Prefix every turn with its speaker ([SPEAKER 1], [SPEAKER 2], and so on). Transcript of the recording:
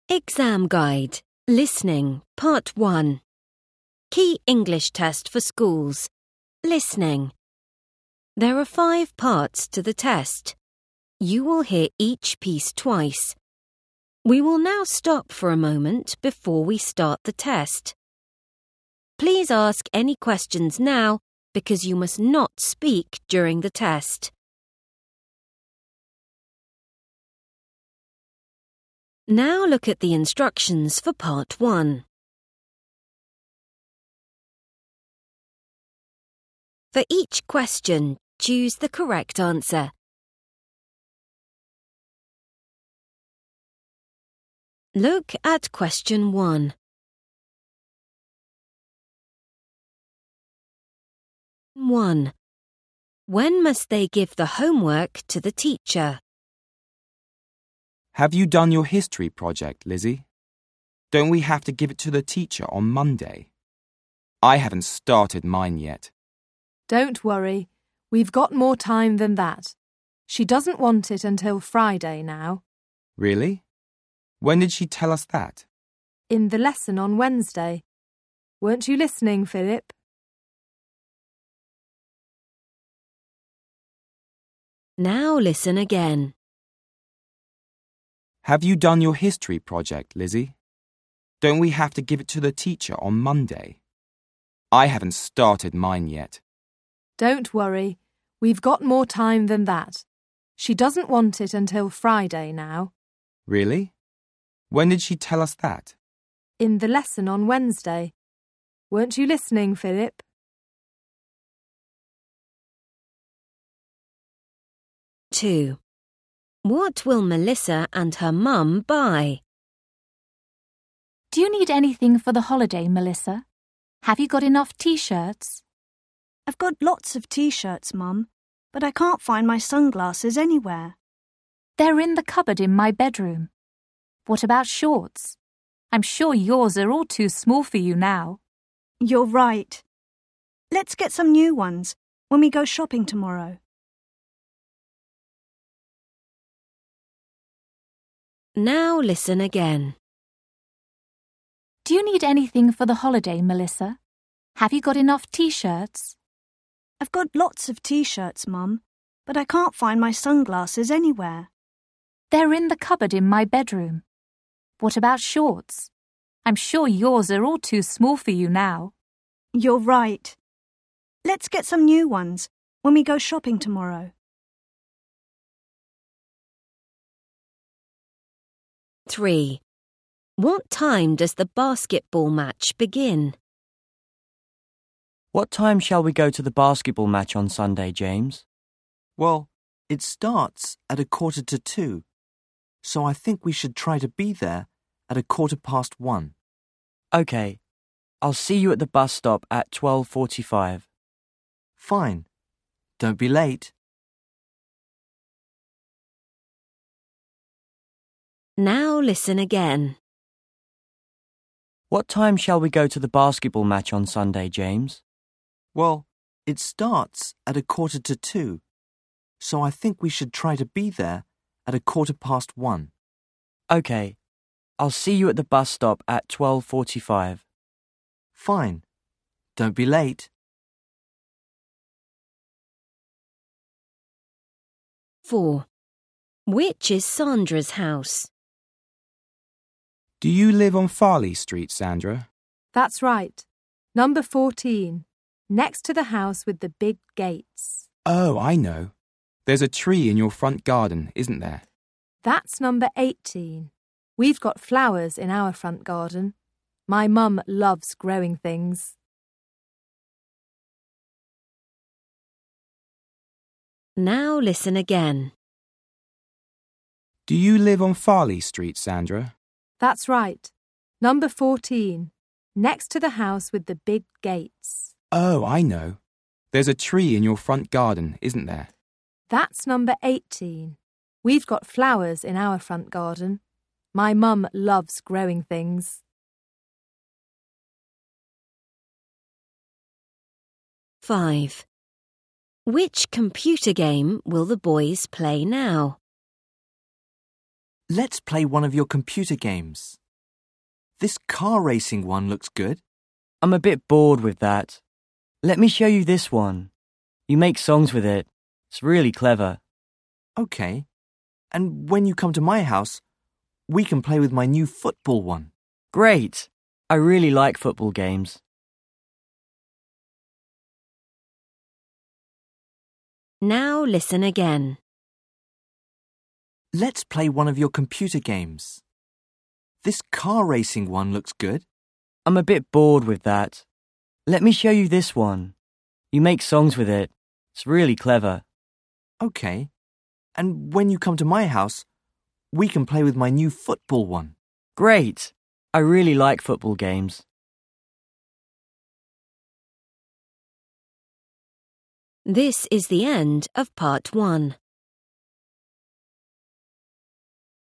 [SPEAKER 1] Exam Guide, Listening, Part 1. Key English Test for Schools. Listening. There are 5 parts to the test. You will hear each piece twice. We will now stop for a moment before we start the test. Please ask any questions now because you must not speak during the test. Now look at the instructions for Part 1. For each question, choose the correct answer. Look at question 1. 1. When must they give the homework to the teacher?
[SPEAKER 2] Have you done your history project, Lizzie? Don't we have to give it to the teacher on Monday? I haven't started mine yet.
[SPEAKER 3] Don't worry, we've got more time than that. She doesn't want it until Friday now.
[SPEAKER 2] Really? When did she tell us that?
[SPEAKER 3] In the lesson on Wednesday. Weren't you listening, Philip?
[SPEAKER 1] Now listen again.
[SPEAKER 2] Have you done your history project, Lizzie? Don't we have to give it to the teacher on Monday? I haven't started mine yet.
[SPEAKER 3] Don't worry, we've got more time than that. She doesn't want it until Friday now.
[SPEAKER 2] Really? When did she tell us that?
[SPEAKER 3] In the lesson on Wednesday. Weren't you listening, Philip?
[SPEAKER 1] Two. What will Melissa and her mum buy?
[SPEAKER 4] Do you need anything for the holiday, Melissa? Have you got enough t-shirts?
[SPEAKER 5] I've got lots of t-shirts, Mum, but I can't find my sunglasses anywhere.
[SPEAKER 4] They're in the cupboard in my bedroom. What about shorts? I'm sure yours are all too small for you now.
[SPEAKER 5] You're right. Let's get some new ones when we go shopping tomorrow.
[SPEAKER 1] Now listen again.
[SPEAKER 4] Do you need anything for the holiday, Melissa? Have you got enough t-shirts?
[SPEAKER 5] I've got lots of t-shirts, Mum, but I can't find my sunglasses anywhere.
[SPEAKER 4] They're in the cupboard in my bedroom. What about shorts? I'm sure yours are all too small for you now.
[SPEAKER 5] You're right. Let's get some new ones when we go shopping tomorrow.
[SPEAKER 1] 3. What time does the basketball match begin?
[SPEAKER 6] What time shall we go to the basketball match on Sunday, James?
[SPEAKER 7] Well, it starts at 1:45, so I think we should try to be there at 1:15.
[SPEAKER 6] OK. I'll see you at the bus stop at 12:45.
[SPEAKER 7] Fine. Don't be late.
[SPEAKER 1] Now listen again.
[SPEAKER 6] What time shall we go to the basketball match on Sunday, James?
[SPEAKER 7] Well, it starts at 1:45, so I think we should try to be there at 1:15.
[SPEAKER 6] OK. I'll see you at the bus stop at 12:45.
[SPEAKER 7] Fine. Don't be late.
[SPEAKER 1] 4. Which is Sandra's house?
[SPEAKER 2] Do you live on Farley Street, Sandra?
[SPEAKER 3] That's right. Number 14. Next to the house with the big gates.
[SPEAKER 2] Oh, I know. There's a tree in your front garden, isn't there?
[SPEAKER 3] That's number 18. We've got flowers in our front garden. My mum loves growing things.
[SPEAKER 1] Now listen again.
[SPEAKER 2] Do you live on Farley Street, Sandra?
[SPEAKER 3] That's right. Number 14. Next to the house with the big gates.
[SPEAKER 2] Oh, I know. There's a tree in your front garden, isn't there?
[SPEAKER 3] That's number 18. We've got flowers in our front garden. My mum loves growing things.
[SPEAKER 1] 5. Which computer game will the boys play now?
[SPEAKER 7] Let's play one of your computer games. This car racing one looks good.
[SPEAKER 6] I'm a bit bored with that. Let me show you this one. You make songs with it. It's really clever.
[SPEAKER 7] Okay. And when you come to my house, we can play with my new football one.
[SPEAKER 6] Great. I really like football games.
[SPEAKER 1] Now listen again.
[SPEAKER 7] Let's play one of your computer games. This car racing one looks good.
[SPEAKER 6] I'm a bit bored with that. Let me show you this one. You make songs with it. It's really clever.
[SPEAKER 7] Okay. And when you come to my house, we can play with my new football one.
[SPEAKER 6] Great. I really like football games.
[SPEAKER 1] This is the end of part 1.